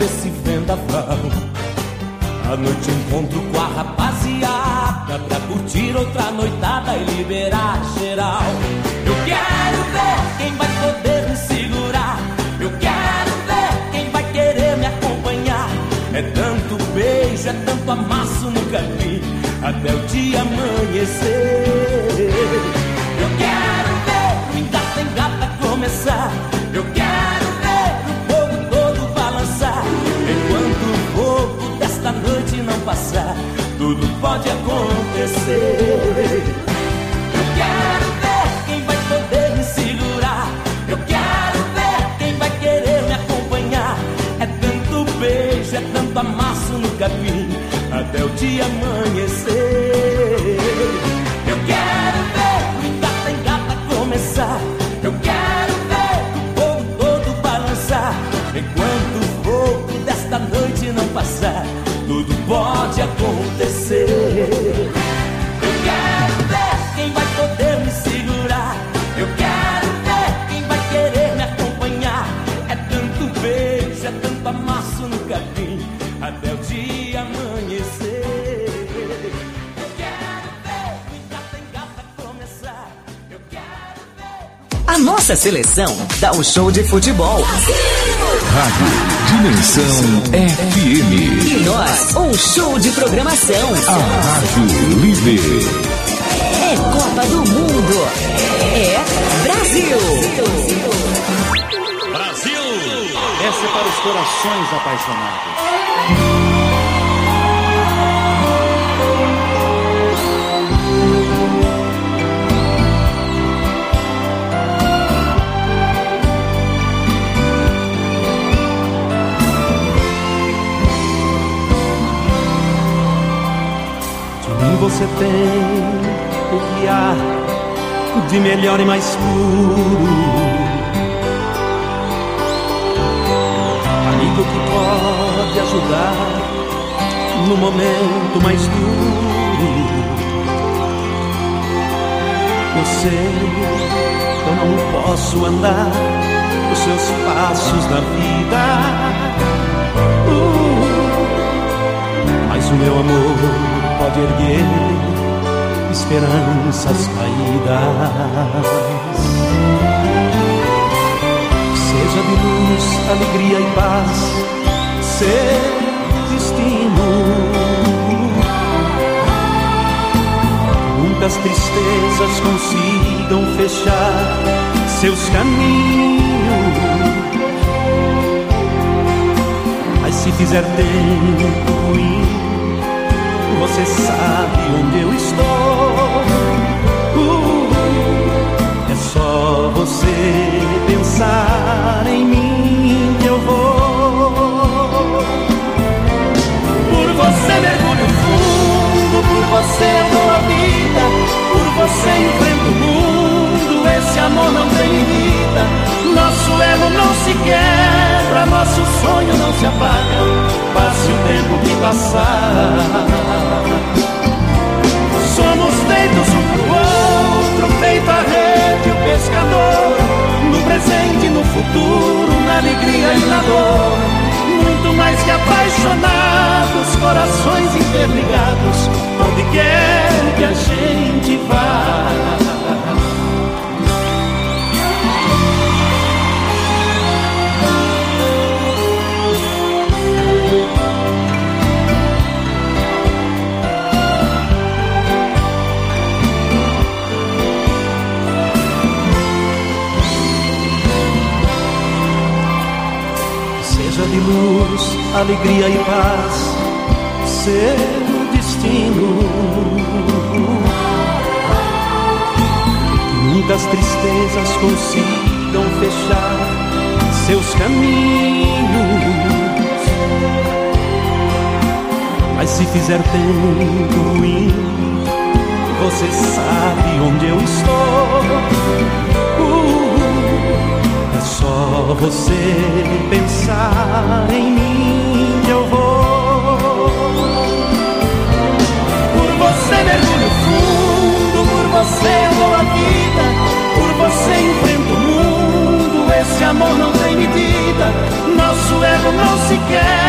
desse vendaval. À noite encontro com a rapaziada pra curtir outra noitada e liberar geral. Eu quero ver quem vai poder me segurar. Eu quero ver quem vai querer me acompanhar. É tanto beijo, é tanto amasso, nunca vi até o dia amanhecer. Eu quero ver o engata começar. Eu quero ver o povo todo balançar. Enquanto o fogo desta noite não passar, tudo pode acontecer. Eu quero ver quem vai poder me segurar. Eu quero ver quem vai querer me acompanhar. É tanto beijo, é tanto amasso no capim até o dia amanhecer. Eu quero ver o engata começar. Eu quero ver o povo todo balançar. Enquanto o fogo desta noite não passar, tudo pode acontecer. Eu quero ver quem vai poder me segurar. Eu quero ver quem vai querer me acompanhar. É tanto beijo, é tanto amasso no capim até o dia amanhecer. Eu quero ver o engata começar. Eu quero ver. A nossa seleção dá um show de futebol. Rádio Dimensão FM. E nós, um show de programação. A Rádio Líder. É Copa do Mundo. É Brasil. Brasil! Essa é para os corações apaixonados. Você tem o que há de melhor e mais puro, amigo que pode ajudar no momento mais duro. Eu sei que eu não posso andar os seus passos na vida, mas o meu amor pode erguer esperanças caídas. Seja de luz, alegria e paz seu destino. Muitas tristezas consigam fechar seus caminhos. Mas se fizer tempo ruim, você sabe onde eu estou. É só você pensar em mim que eu vou. Por você mergulho fundo, por você dou a vida, por você enfrento o mundo. Esse amor não tem limita, nosso ego não se quebra, nosso sonho não se apaga, passe o tempo que passar. Somos feitos um pro outro, feito a rede e o pescador, no presente e no futuro, na alegria e na dor. Muito mais que apaixonados, corações interligados, onde quer que a gente vá. De luz, alegria e paz, seu destino. Muitas tristezas consigam fechar seus caminhos. Mas se fizer tempo ruim, você sabe onde eu estou. É só você pensar em mim que eu vou. Por você mergulho fundo, por você dou a vida, por você enfrento o mundo. Esse amor não tem medida, nosso ego não se quer.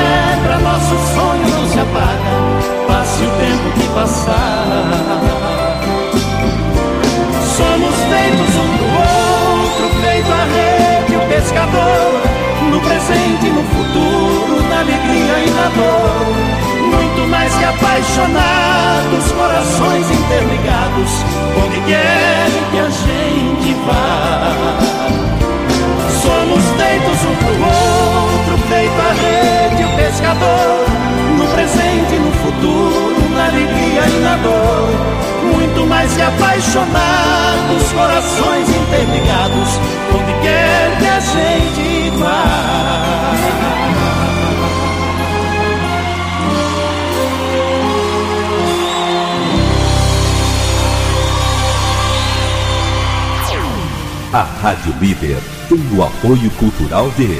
presente e no futuro, na alegria e na dor. Muito mais que apaixonados, corações interligados, onde quer que a gente vá. Somos feitos um pro outro, feito a rede e o pescador, no presente e no futuro, na alegria e na dor. Muito mais que apaixonados, corações interligados, onde quer que a gente vá. A Rádio Líder tem o apoio cultural de...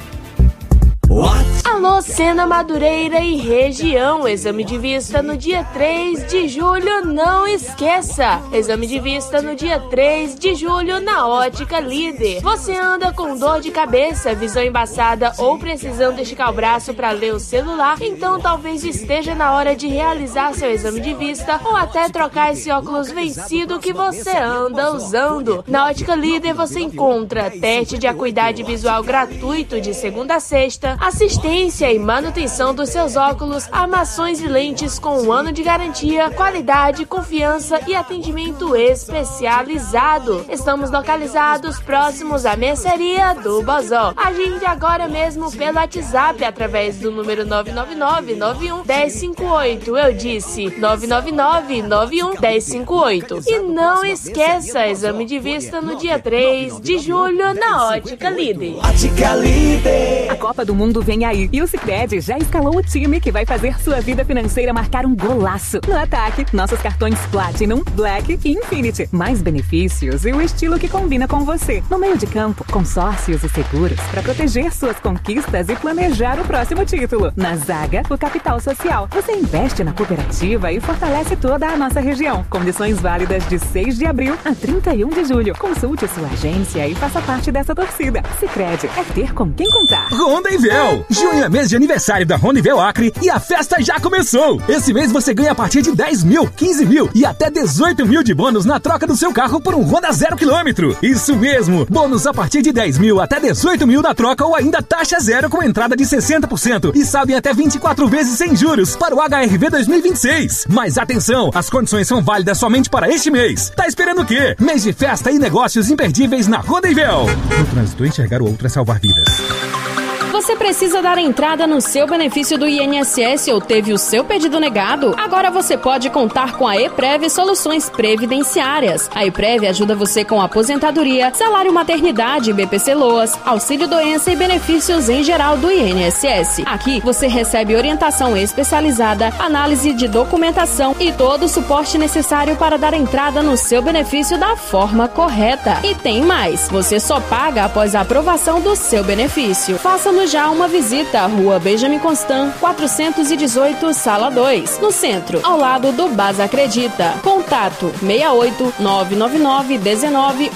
Alô, Sena Madureira e região, exame de vista no dia 3 de julho, não esqueça! Exame de vista no dia 3 de julho na Ótica Líder. Você anda com dor de cabeça, visão embaçada ou precisando esticar o braço para ler o celular? Então talvez esteja na hora de realizar seu exame de vista ou até trocar esse óculos vencido que você anda usando. Na Ótica Líder você encontra teste de acuidade visual gratuito de segunda a sexta, assistência e manutenção dos seus óculos, armações e lentes com 1 ano de garantia, qualidade, confiança e atendimento especializado. Estamos localizados próximos à mercearia do Bozó. Agende agora mesmo pelo WhatsApp através do número 999-91-1058. Eu disse 999-91-1058. E não esqueça, exame de vista no dia 3 de julho na Ótica Líder. Ótica Líder. A Copa do Mundo vem aí e o Sicredi já escalou o time que vai fazer sua vida financeira marcar um golaço. No ataque, nossos cartões Platinum, Black e Infinity. Mais benefícios e o estilo que combina com você. No meio de campo, consórcios e seguros para proteger suas conquistas e planejar o próximo título. Na zaga, o capital social. Você investe na cooperativa e fortalece toda a nossa região. Condições válidas de 6 de abril a 31 de julho. Consulte sua agência e faça parte dessa torcida. Sicredi é ter com quem contar. Rondevel! Junho é mês de aniversário da Rondevel Acre e a festa já começou! Esse mês você ganha a partir de 10 mil, 15 mil e até 18 mil de bônus na troca do seu carro por um Honda 0 km. Isso mesmo! Bônus a partir de 10 mil até 18 mil na troca ou ainda taxa zero com entrada de 60% e saldo em até 24 vezes sem juros para o HRV 2026. Mas atenção, as condições são válidas somente para este mês. Tá esperando o quê? Mês de festa e negócios imperdíveis na Rondevel. No trânsito, enxergar o outro é salvar vidas. Você precisa dar entrada no seu benefício do INSS ou teve o seu pedido negado? Agora você pode contar com a EPREV Soluções Previdenciárias. A EPREV ajuda você com aposentadoria, salário maternidade, BPC-LOAS, auxílio-doença e benefícios em geral do INSS. Aqui você recebe orientação especializada, análise de documentação e todo o suporte necessário para dar entrada no seu benefício da forma correta. E tem mais, você só paga após a aprovação do seu benefício. Faça-nos já uma visita à Rua Benjamin Constant, 418, Sala 2, no centro, ao lado do Basa Acredita. Contato 68 999 19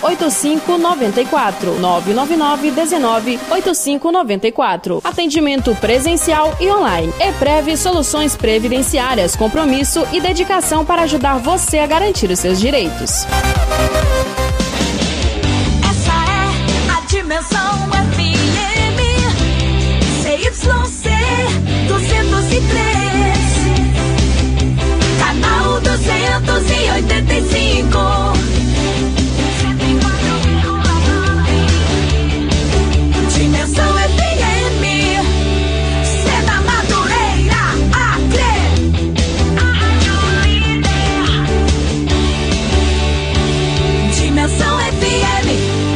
8594 999 19 8594. Atendimento presencial e online. EPREV Soluções Previdenciárias, compromisso e dedicação para ajudar você a garantir os seus direitos. Essa é a Dimensão FM CYC 203, canal 285. Dimensão FM, Sena Madureira, Acre. Dimensão FM.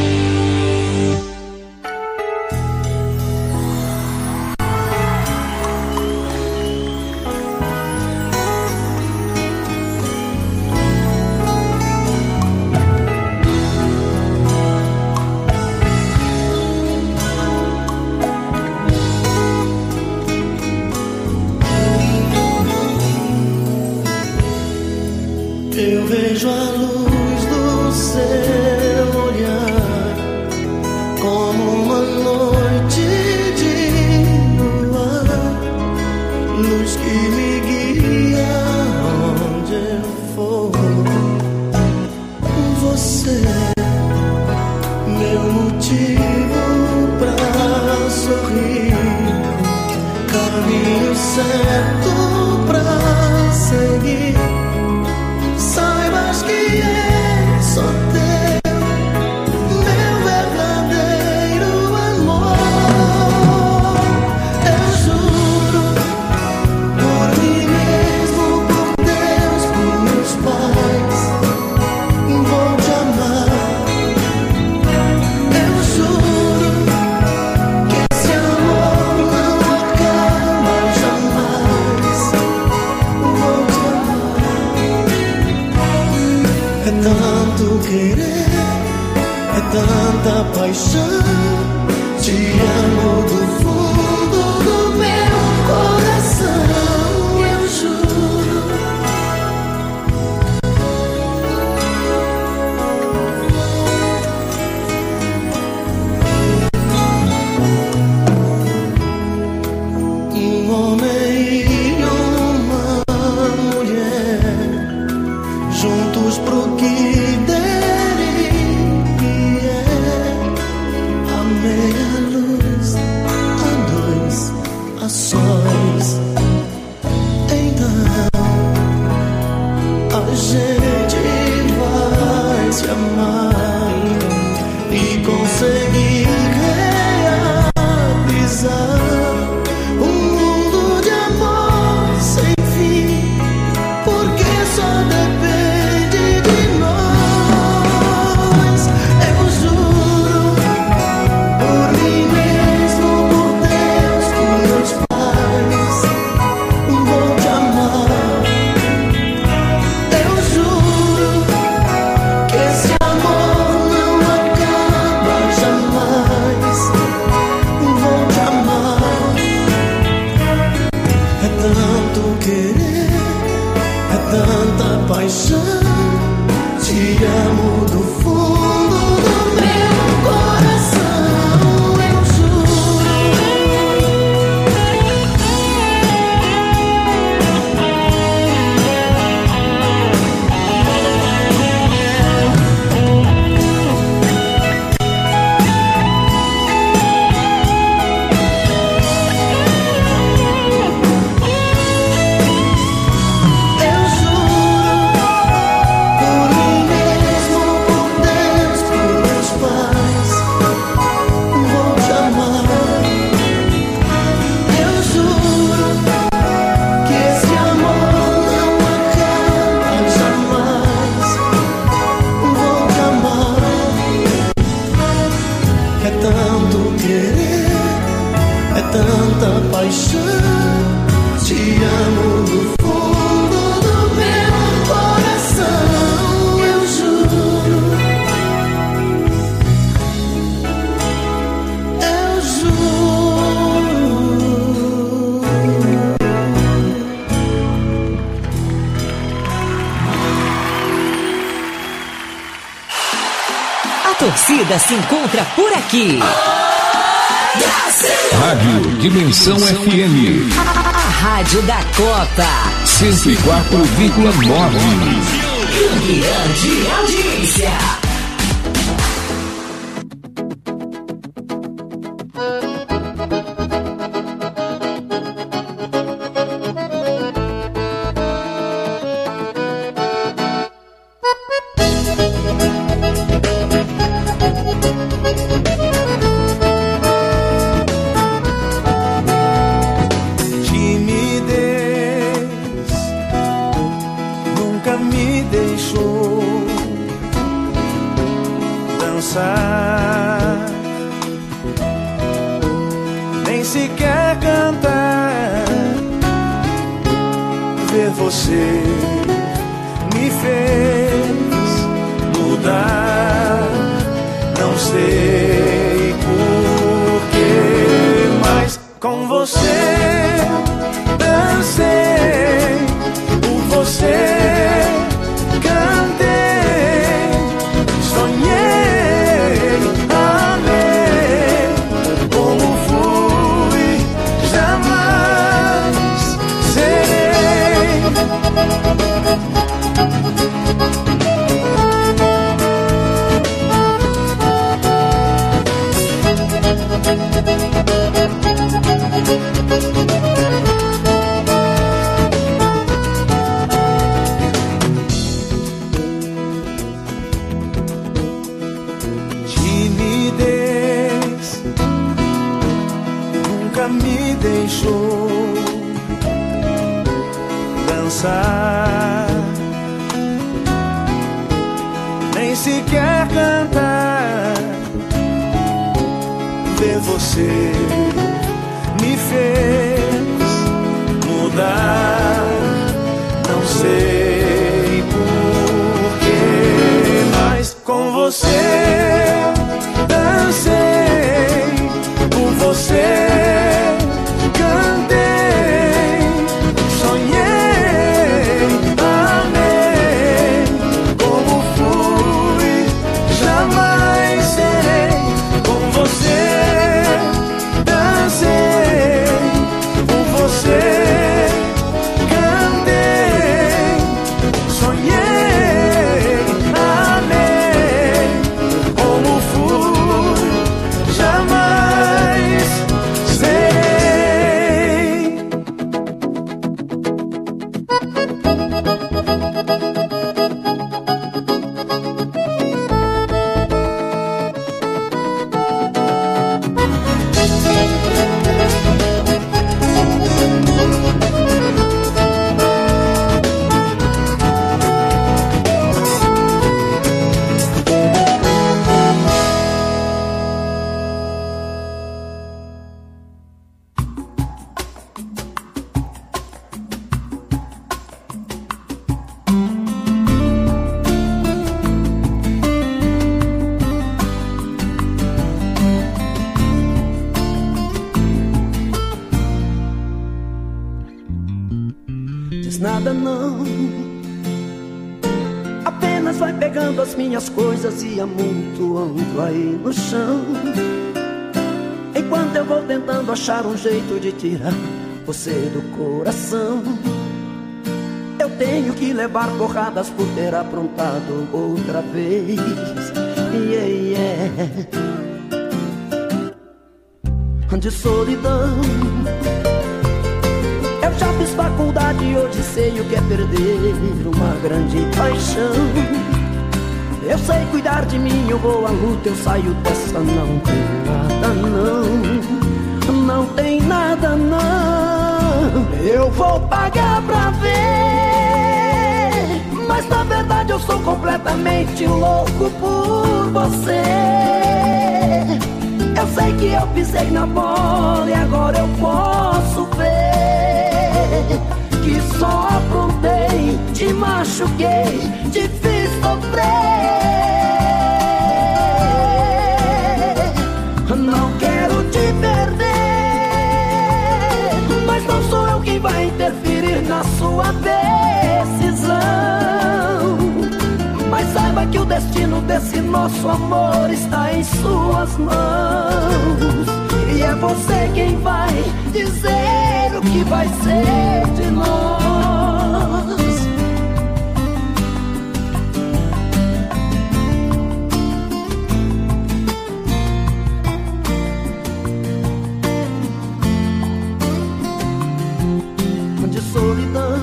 Eu vejo a luz do seu olhar como uma noite de luar, luz que me guia onde eu for. Você é meu motivo pra sorrir. certo pra seguir. Saibas que é só teu, meu verdadeiro amor. Eu juro por mim mesmo, por Deus, por meus pais, vou te amar. Eu juro que esse amor não acaba jamais. Vou te amar. É tanto querer, é tanta paixão. Te amo do fundo do meu coração. Eu juro. Um homem e uma mulher, juntos pro que der e vier. A meia luz, a dois, a sós. Então a gente vai se amar e conseguir realizar um mundo de amor sem fim, porque só depende de nós. Eu juro por mim mesmo, por Deus, por meus pais, vou te amar. Eu juro que esse amor não acaba jamais. Vou te amar. É tanto querer, é tanta paixão. Te amo do fundo do meu coração. Eu juro. Eu juro por mim mesmo, por Deus, por meus pais, vou te amar. Eu juro que esse amor não acaba jamais. Vou te amar. É tanto querer, é tanta paixão. Te amo do fundo do meu coração. Eu juro. Eu juro. A torcida se encontra por aqui. Rádio Dimensão FM A rádio da Copa. 104,9. Grande audiência. Timidez nunca me deixou dançar, nem sequer cantar. Ver você me fez mudar. Não sei porquê, mas com você dancei, por você cantei, sonhei, amei, como fui, jamais serei. deixou dançar, nem sequer cantar. Ver você me fez mudar, não sei porquê, mas com você dancei, por você cantei, sonhei, amei, como fui, jamais serei. Com você dancei, por você cantei, sonhei, amei, como fui, jamais serei. Diz nada não, apenas vai pegando as minhas coisas e amontoando aí no chão. Enquanto eu vou tentando achar um jeito de tirar você do coração, eu tenho que levar porradas por ter aprontado outra vez. Yeah, yeah. De solidão eu já fiz faculdade e hoje sei o que é perder uma grande paixão. Eu sei cuidar de mim, eu vou à luta, eu saio dessa. Não tem nada não, não tem nada não. Eu vou pagar pra ver, mas na verdade eu sou completamente louco por você. Eu sei que eu pisei na bola e agora eu posso ver que só aprontei, te machuquei, te fiz sofrer. Não quero te perder, mas não sou eu quem vai interferir na sua decisão. Mas saiba que o destino desse nosso amor está em suas mãos, e é você quem vai dizer o que vai ser de nós. De solidão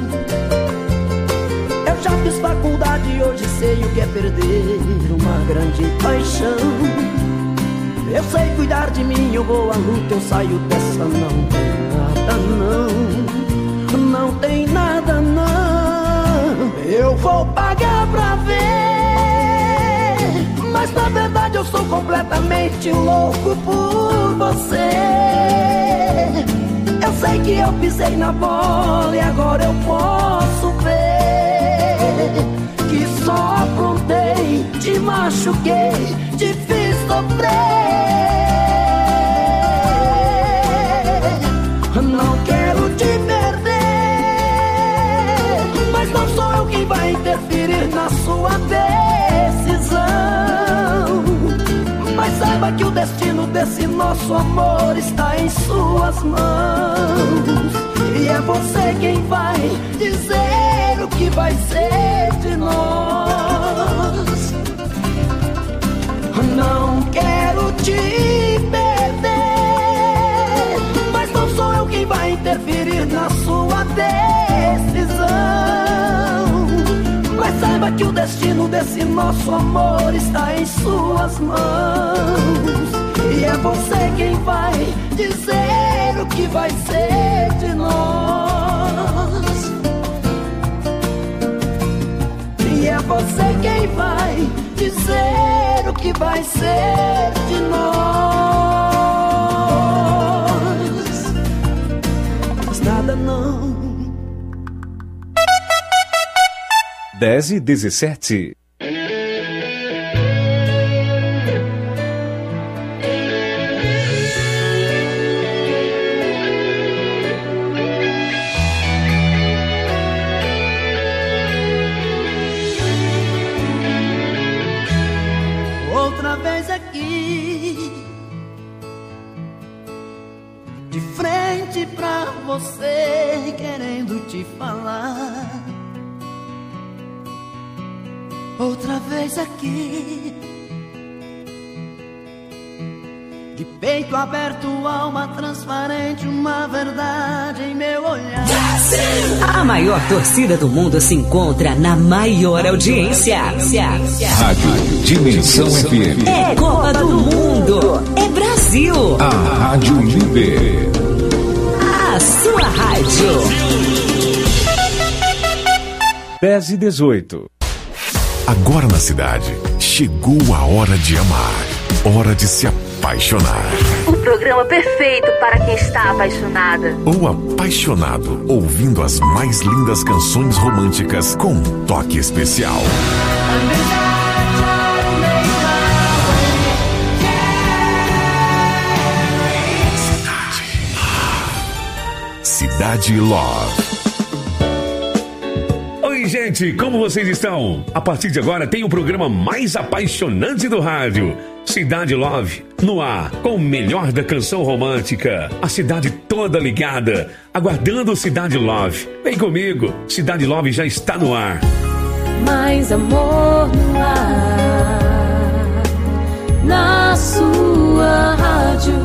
eu já fiz faculdade e hoje sei o que é perder uma grande paixão. Eu sei cuidar de mim, eu vou à luta, eu saio dessa. Não tem nada não, não tem nada não. Eu vou pagar pra ver, mas na verdade eu sou completamente louco por você. Eu sei que eu pisei na bola e agora eu posso ver que só aprontei, te machuquei, te fiz sofrer. Não quero te perder, mas não sou eu quem vai interferir na sua decisão. Mas saiba que o destino desse nosso amor está em suas mãos, e é você quem vai dizer o que vai ser de nós. Não quero te perder, mas não sou eu quem vai interferir na sua decisão. Mas saiba que o destino desse nosso amor está em suas mãos, e é você quem vai dizer o que vai ser de nós. E é você quem vai dizer o que vai ser de nós. Mas nada não. 10h17. Outra vez aqui, de frente pra você, querendo te falar. Outra vez aqui, de peito aberto, alma transparente, uma verdade em meu olhar. A maior torcida do mundo se encontra na maior audiência. Rádio Dimensão FM. É Copa do Mundo. É Brasil. A Rádio Líder. A sua rádio. 10h18. Agora na cidade, chegou a hora de amar. Hora de se apaixonar. O programa perfeito para quem está apaixonada. Ou apaixonado, ouvindo as mais lindas canções românticas com um toque especial. Cidade Love. Oi, gente, como vocês estão? A partir de agora tem o programa mais apaixonante do rádio, Cidade Love, no ar, com o melhor da canção romântica. A cidade toda ligada, aguardando Cidade Love. Vem comigo, Cidade Love já está no ar. Mais amor no ar, na sua rádio.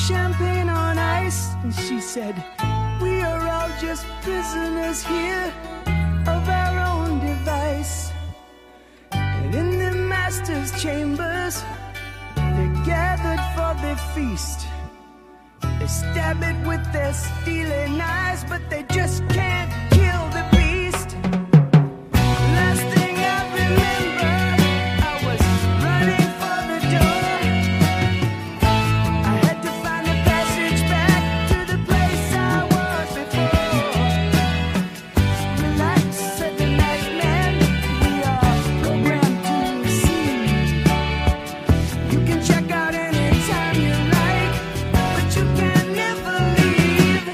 champagne on ice, and she said, we are all just prisoners here of our own device. And in the master's chambers, they're gathered for their feast. They stab it with their steely knives, but they just can't kill the beast. Last thing I remember, I was running for the door. I had to find the passage back to the place I was before. Relax, said the night man, we are programmed to receive. You can check out anytime you like, but you can never leave.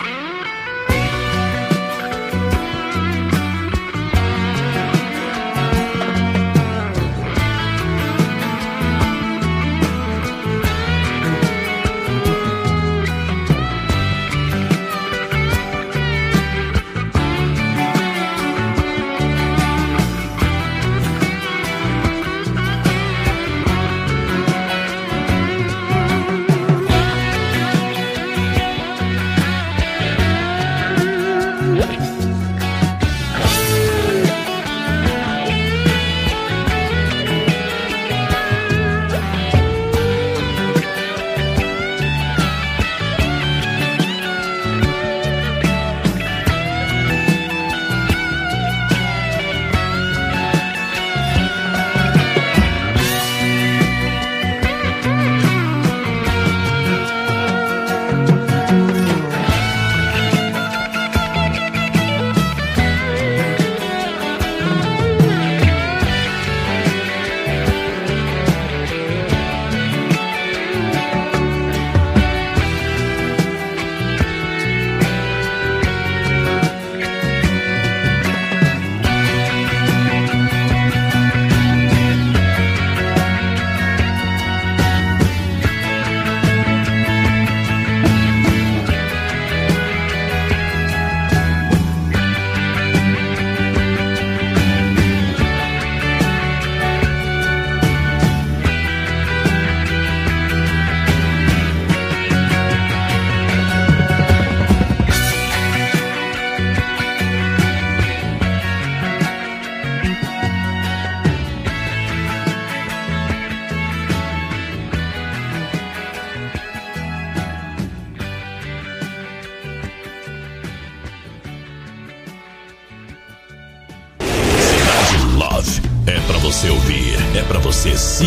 É pra você ouvir, é pra você se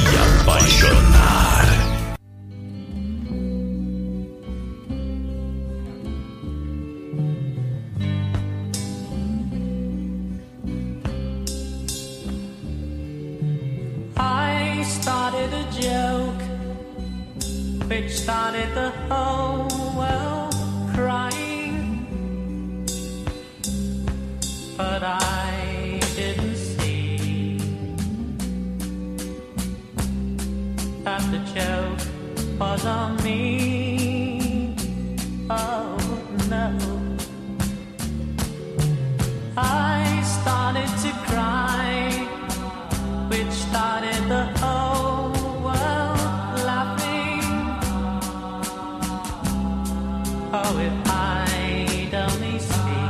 apaixonar. I started a joke which started the whole world crying, but I didn't see that the joke was on me. Oh no, I started to cry, which started the whole world laughing. Oh, if I'd only see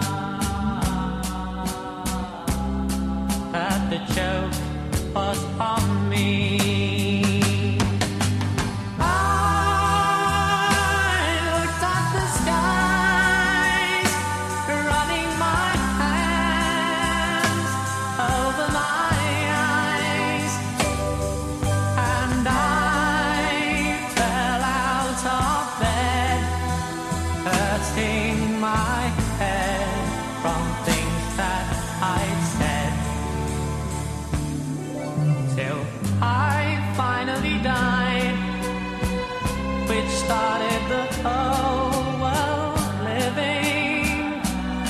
that the joke was on me. I looked at the skies, running my hands over my eyes, and I fell out of bed, hurting my head from things that I'd said, till I finally died, which started the whole world living.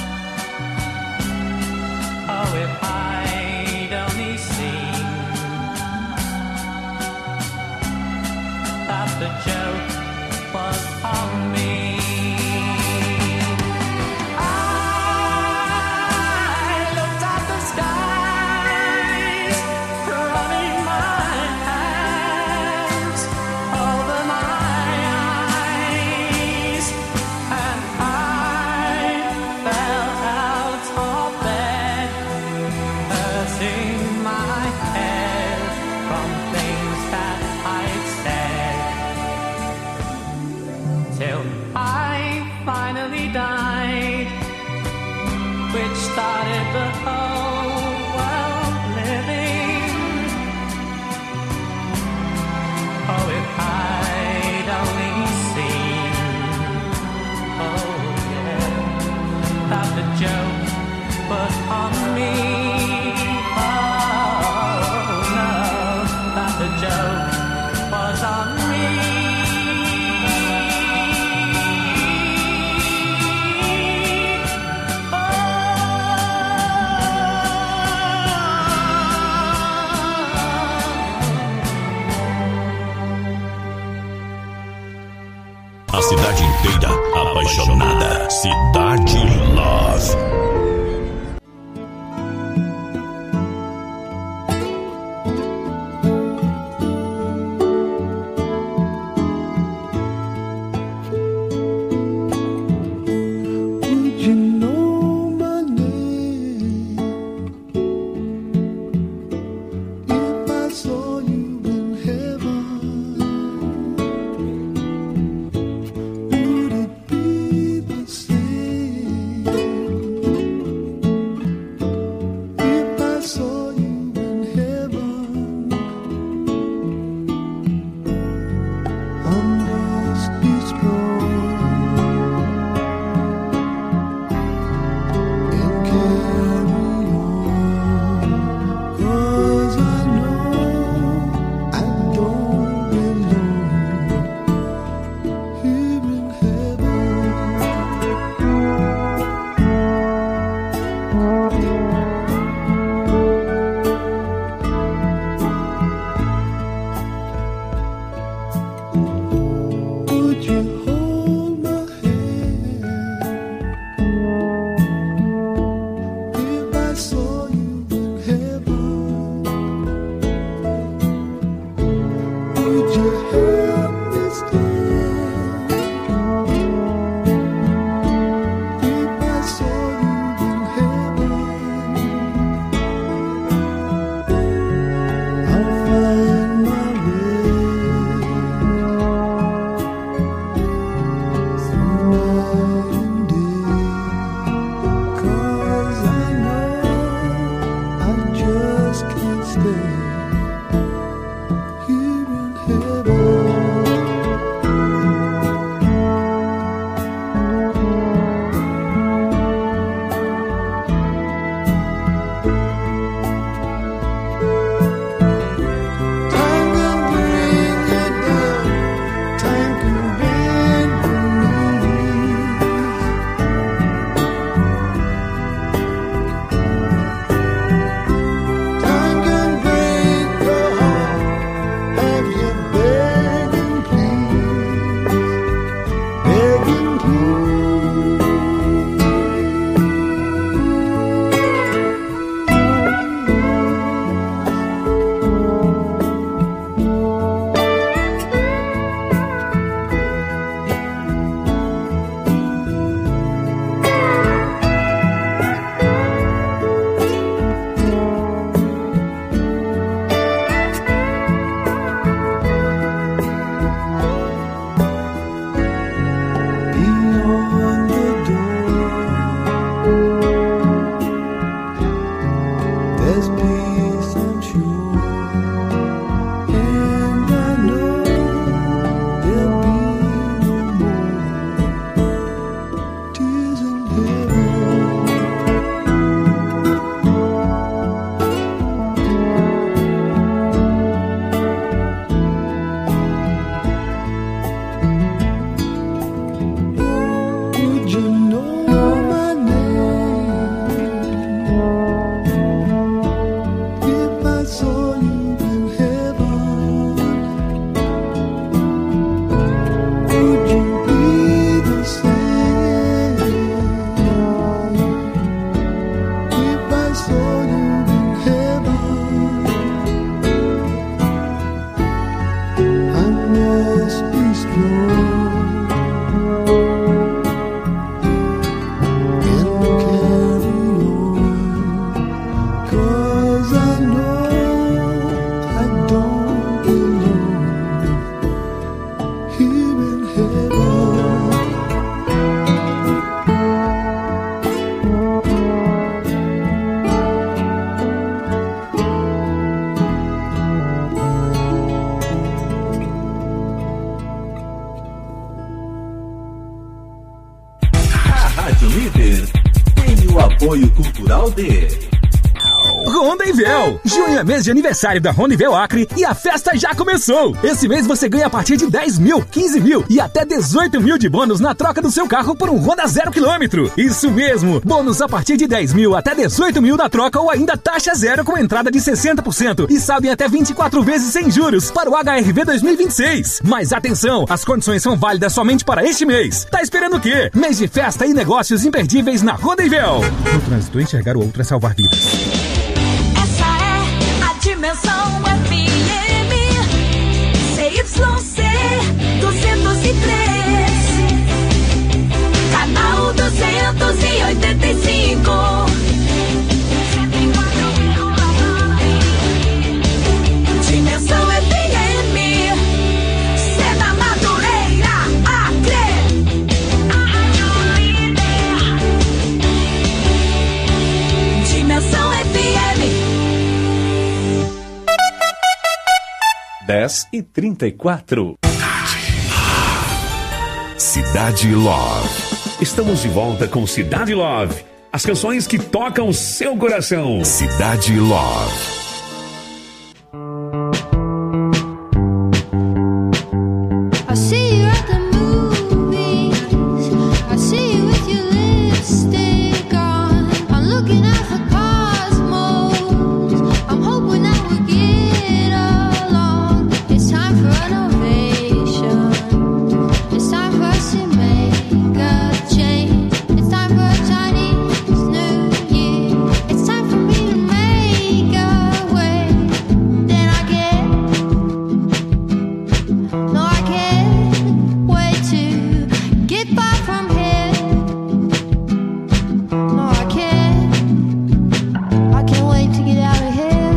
Oh, if I'd only seen that the joke was on me. I looked at the skies, running my hands over my eyes, till I finally died, which started the whole world living. Oh, if I'd only seen, oh yeah, that the joke was on me. Oh no, that the joke was on me. A cidade inteira apaixonada. Cidade Love. Rádio Líder tem o apoio cultural de Rondevel! Junho é mês de aniversário da Rondevel Acre e a festa já começou! Esse mês você ganha a partir de 10 mil, 15 mil e até 18 mil de bônus na troca do seu carro por um Honda 0 km. Isso mesmo! Bônus a partir de 10 mil até 18 mil na troca ou ainda taxa zero com entrada de 60% e saldo em até 24 vezes sem juros para o HRV 2026. Mas atenção, as condições são válidas somente para este mês. Tá esperando o quê? Mês de festa e negócios imperdíveis na Rondevel. No trânsito, enxergar o outro é salvar vidas. Dimensão FM CYC 203, canal 285, 104,9. Dimensão FM, Seda Madureira, Acre, a Rádio Líder. Dimensão FM. 10h34. Cidade Love. Estamos de volta com Cidade Love. As canções que tocam seu coração. Cidade Love. I see you at the movies. I see you with your lipstick on. I'm looking out for cosmos. I'm hoping that we'll get along. It's time for innovation. It's time for us to make a change. It's time for a Chinese New Year. It's time for me to make a way. Then I get, no, I can't wait to get far from here. No, I can't wait to get out of here.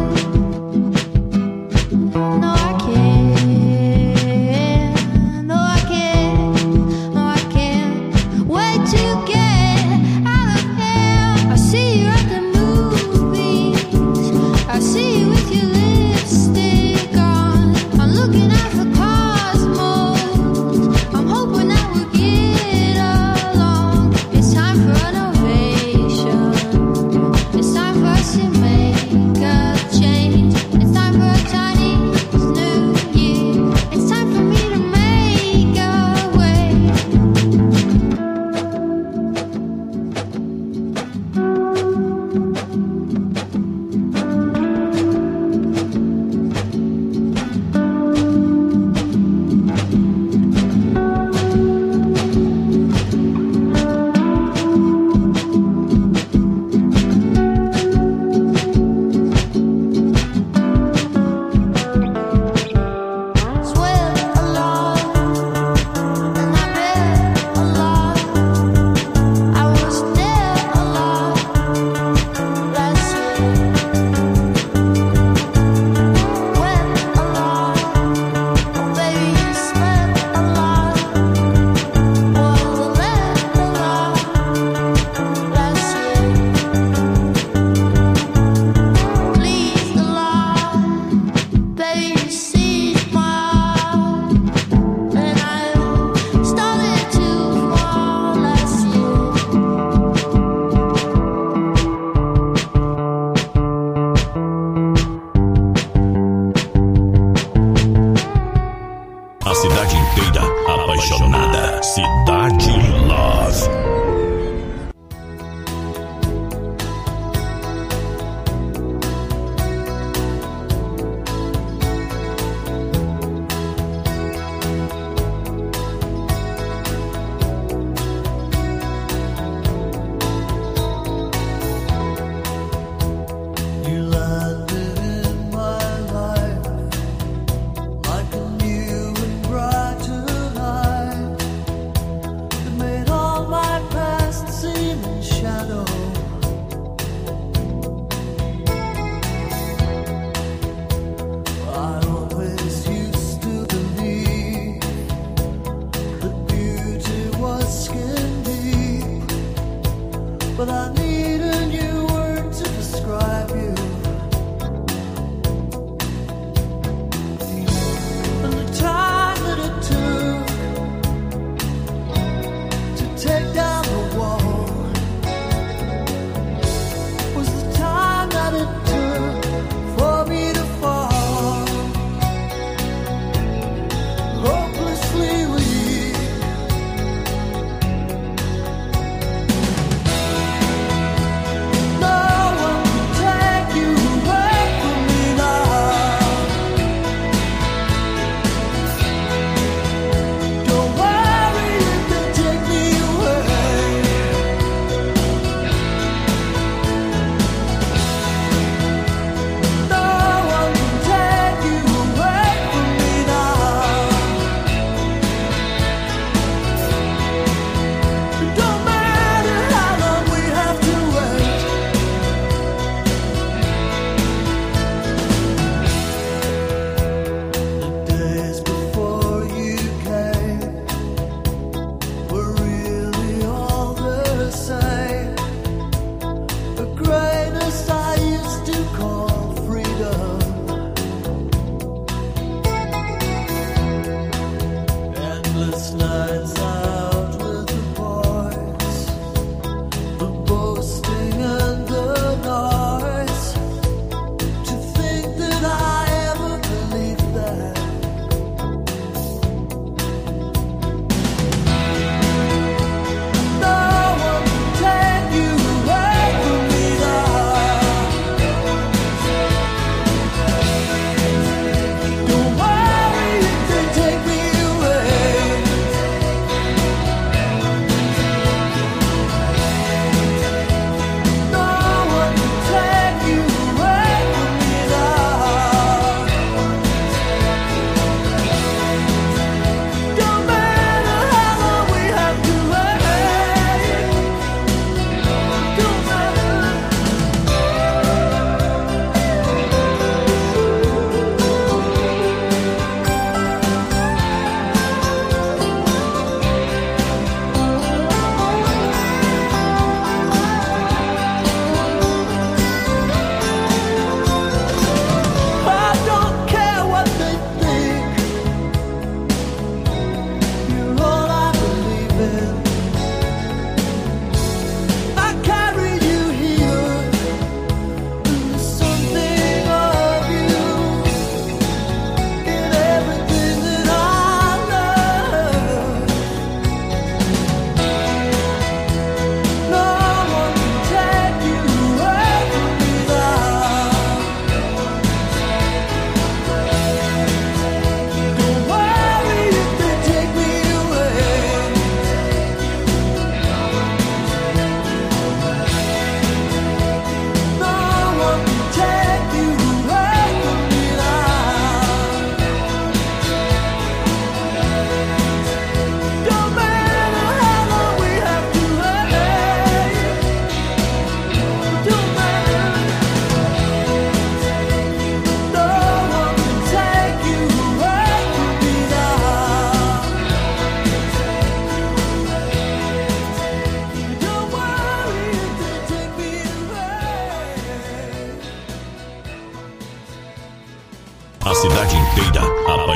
No, I can't. No, I can't wait to get out of here. I see you at the movies. I see you with your lipstick on. I'm looking out for cosmos. I'm hoping that we'll get along. It's time for innovation. It's time for us to make a change. It's time for a Chinese New Year. It's time for me to make a way. Sweat a lot, and I bet a lot. I was there a lot last year. Wet a lot, oh baby, you sweat a lot. Was let a lot last year. Pleased a lot, baby, you seized my heart. And I started to fall last year. A cidade inteira apaixonada. Cidade Love. You landed in my life like a new and brighter light that made all my past seem in shadow. I always used to believe that beauty was skin deep, but I need a new word to describe you. And the time that it took to take down the walls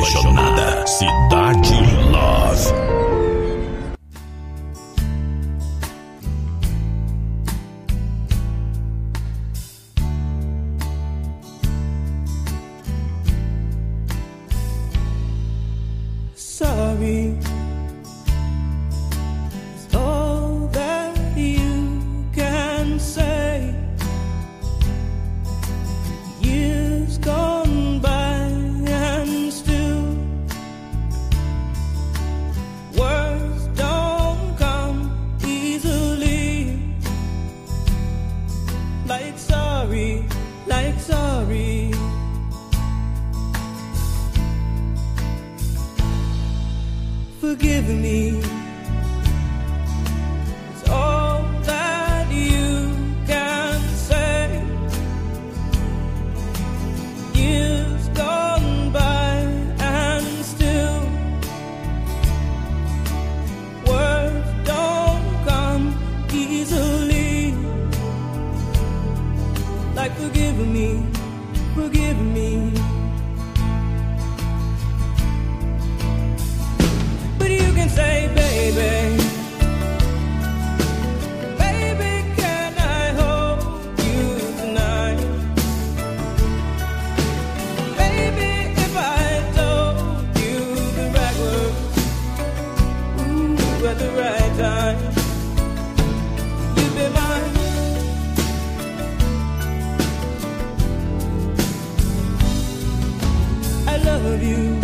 apaixonada. Cidade Love. Sorry is all that you can say. Years gone by and still words don't come easily. Like sorry, like sorry. Forgive me. It's all that you can say. Years gone by and still words don't come easily. Like forgive me, forgive me. Say, baby, baby, can I hold you tonight? Baby, if I told you the right words, ooh, at the right time, you'd be mine. I love you.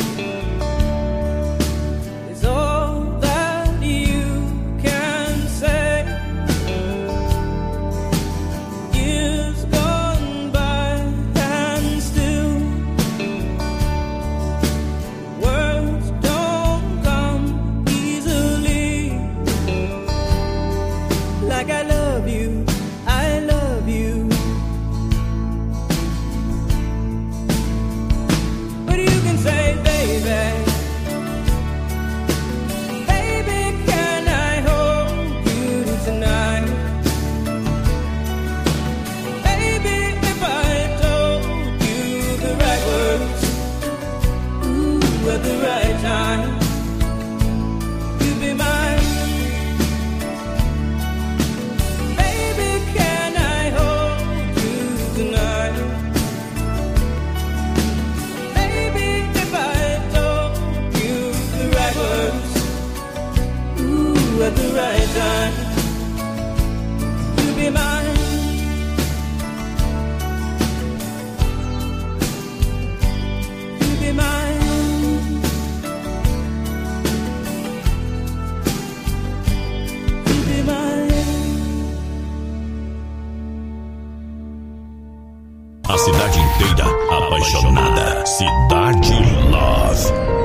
At the right time, you'll be mine. You'll be mine. You'll be mine. A cidade inteira apaixonada. Cidade Love.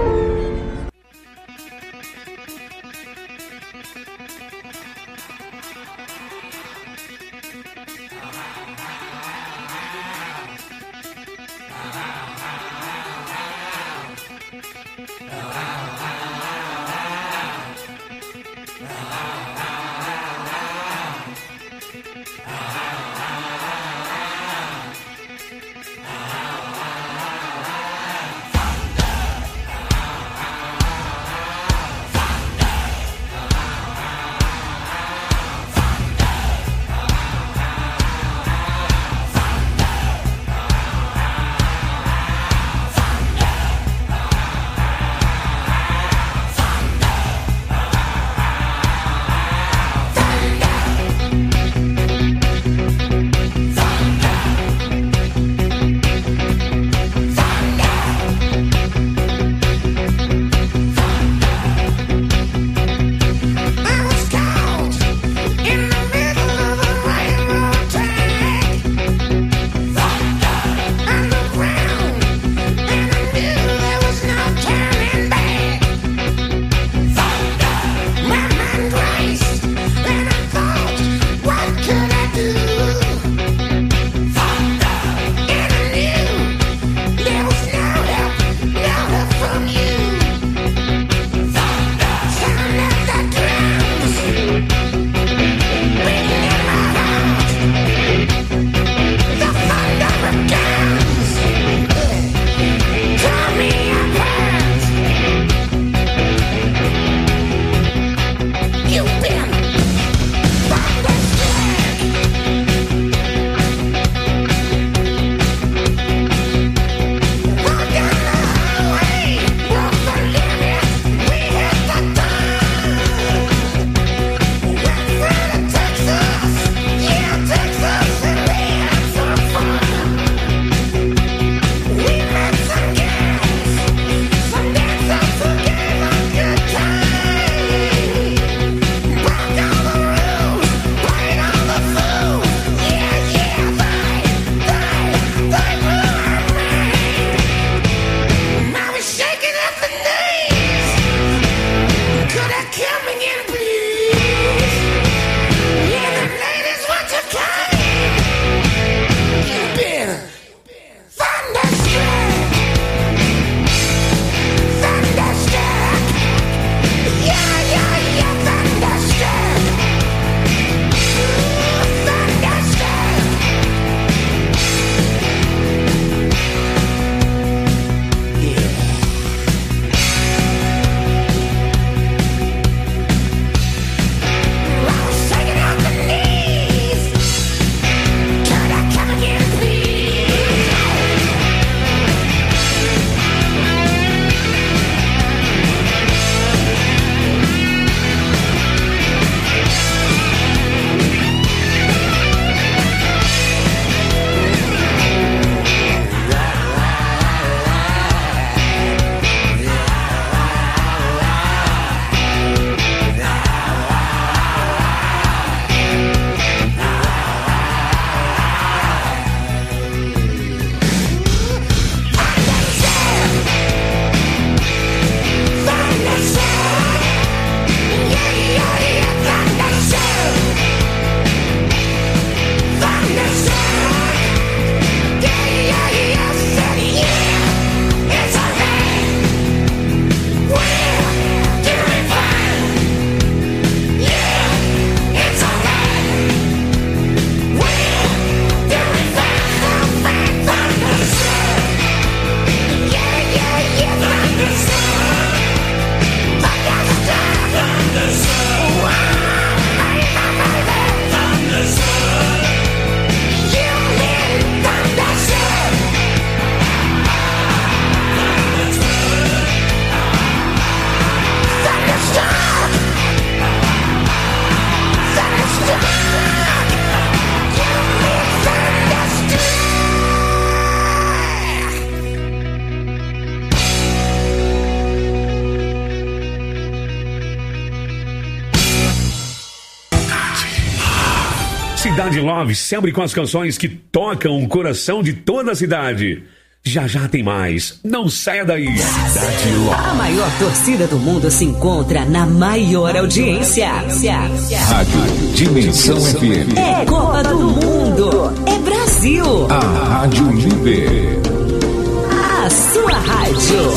Cidade Love, sempre com as canções que tocam o coração de toda a cidade. Já já tem mais. Não saia daí. Cidade Love. A maior torcida do mundo se encontra na maior audiência. Rádio Dimensão FM. É Copa do Mundo. É Brasil. A Rádio Líder. A sua rádio.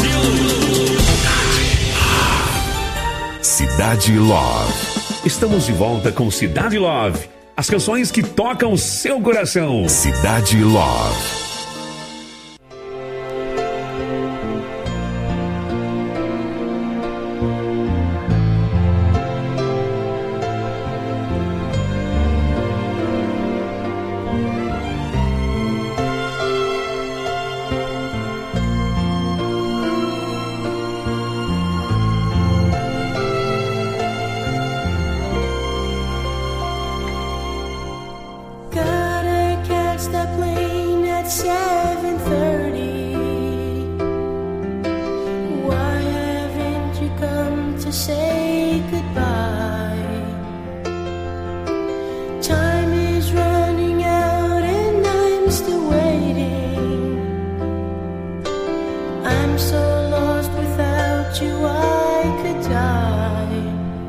Cidade Love. Estamos de volta com Cidade Love. As canções que tocam o seu coração. Cidade Love. Gotta catch the plane at 7:30. Why haven't you come to say goodbye? Time is running out and I'm still waiting. I'm so lost without you, I could die.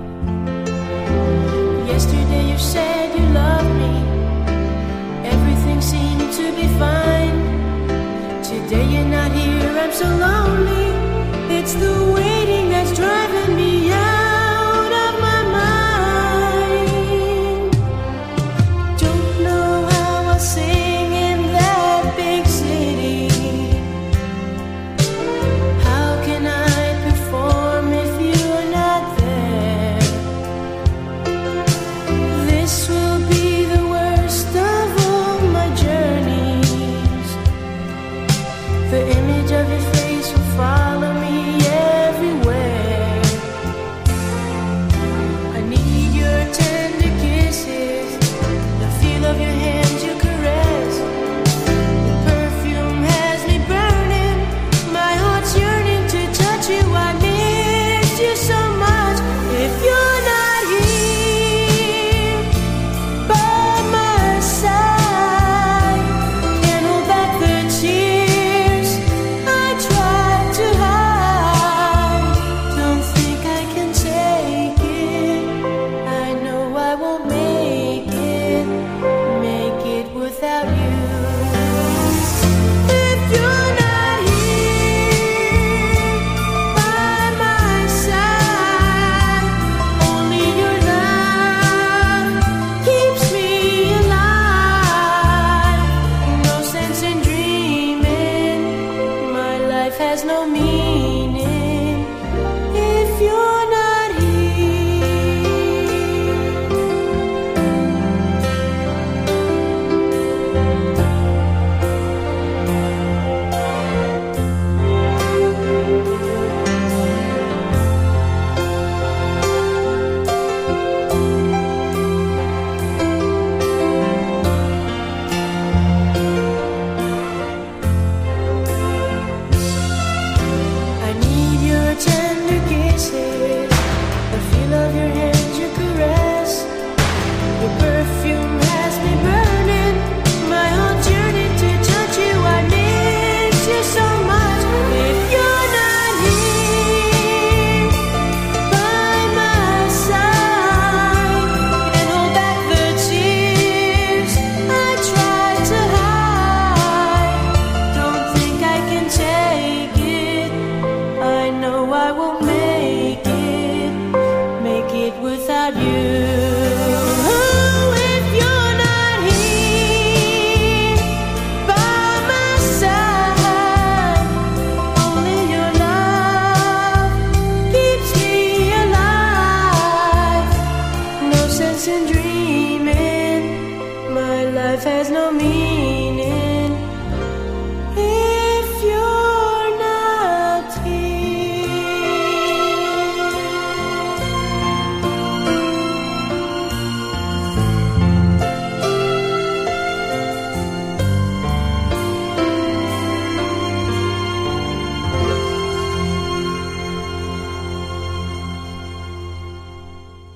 Yesterday you said you loved me. Everything seemed to be fine. Today you're not here, I'm so lonely. It's the waiting that's driving me out of my mind. Don't know how I'll sing in that big city. How can I perform if you're not there? This will be the worst of all my journeys. The image of your face will follow me everywhere. I need your tender kisses, the feel of your hands you caress. The perfume has me burning, my heart's yearning to touch you. I miss you so much. If you're not here by my side, can't hold back the tears I tried to hide. Don't think I can take it. I know I won't make it without you. If you're not here by my side, only your love keeps me alive. No sense in dreaming, my life has no meaning if you're not I need your tender kisses, the feel of your hands you caress. Your perfume has me burning, my heart's yearning to touch you. I miss you so much. If you're not here by my side, can't hold back the tears I tried to hide. Don't think I can take it. I know I won't make it without you. If you're not here by my side, only your love keeps me alive. No sense in dreaming, my life has no meaning if you're not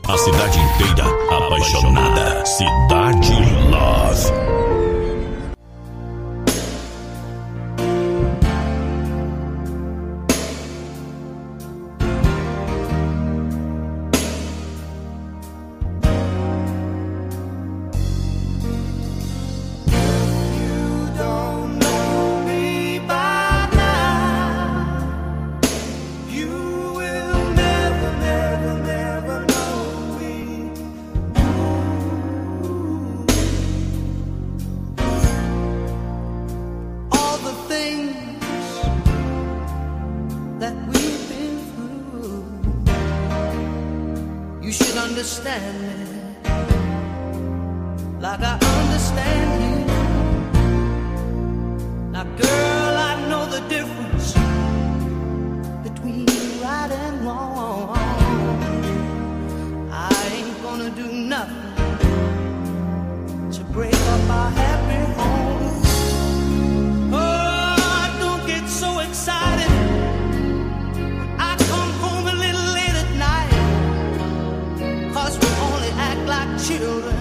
A cidade inteira apaixonada. Cidade Love. Understand me like I understand you. Now, girl, I know the difference between right and wrong. I ain't gonna do nothing to break up our happy home. Oh, don't get so excited when I come home a little late at night, 'cause we only act like children